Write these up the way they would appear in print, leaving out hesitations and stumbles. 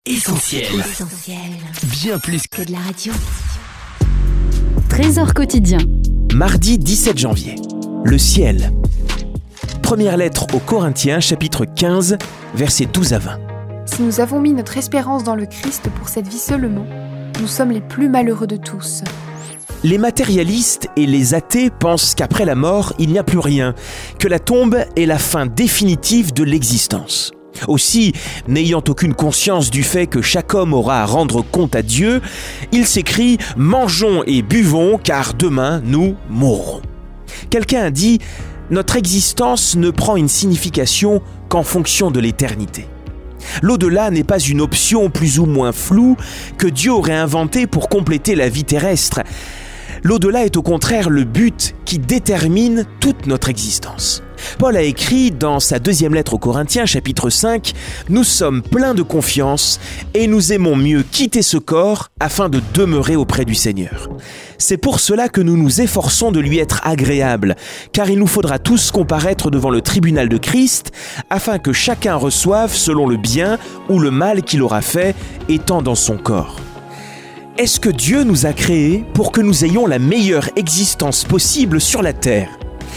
Essentiel. Bien plus que de la radio. Trésor quotidien. Mardi 17 janvier. Le ciel. Première lettre aux Corinthiens, chapitre 15, versets 12 à 20. Si nous avons mis notre espérance dans le Christ pour cette vie seulement, nous sommes les plus malheureux de tous. Les matérialistes et les athées pensent qu'après la mort, il n'y a plus rien, que la tombe est la fin définitive de l'existence. Aussi, n'ayant aucune conscience du fait que chaque homme aura à rendre compte à Dieu, ils s'écrient « Mangeons et buvons, car demain nous mourrons ». Quelqu'un a dit « Notre existence ne prend une signification qu'en fonction de l'éternité ». L'au-delà n'est pas une option plus ou moins floue que Dieu aurait inventée pour compléter la vie terrestre. L'au-delà est au contraire le but qui détermine toute notre existence. Paul a écrit dans sa deuxième lettre aux Corinthiens, chapitre 5, « Nous sommes pleins de confiance et nous aimons mieux quitter ce corps afin de demeurer auprès du Seigneur. » C'est pour cela que nous nous efforçons de lui être agréables, car il nous faudra tous comparaître devant le tribunal de Christ, afin que chacun reçoive selon le bien ou le mal qu'il aura fait, étant dans son corps. Est-ce que Dieu nous a créés pour que nous ayons la meilleure existence possible sur la terre ?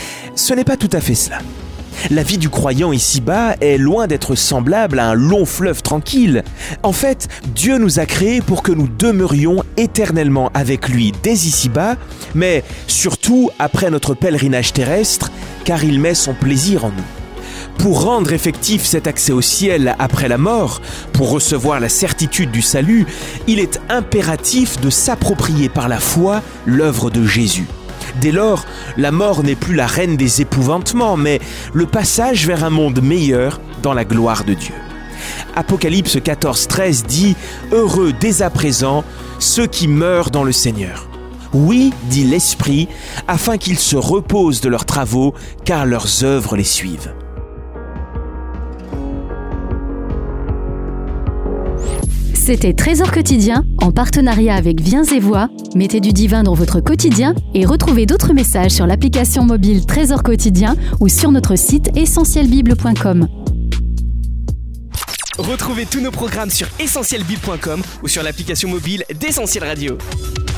Ce n'est pas tout à fait cela. La vie du croyant ici-bas est loin d'être semblable à un long fleuve tranquille. En fait, Dieu nous a créés pour que nous demeurions éternellement avec lui dès ici-bas, mais surtout après notre pèlerinage terrestre, car il met son plaisir en nous. Pour rendre effectif cet accès au ciel après la mort, pour recevoir la certitude du salut, il est impératif de s'approprier par la foi l'œuvre de Jésus. Dès lors, la mort n'est plus la reine des épouvantements, mais le passage vers un monde meilleur dans la gloire de Dieu. Apocalypse 14:13 dit « Heureux dès à présent ceux qui meurent dans le Seigneur. Oui, dit l'Esprit, afin qu'ils se reposent de leurs travaux, car leurs œuvres les suivent. » C'était Trésor quotidien en partenariat avec Viens et Voix. Mettez du divin dans votre quotidien et retrouvez d'autres messages sur l'application mobile Trésor quotidien ou sur notre site essentielbible.com. Retrouvez tous nos programmes sur essentielbible.com ou sur l'application mobile d'Essentiel Radio.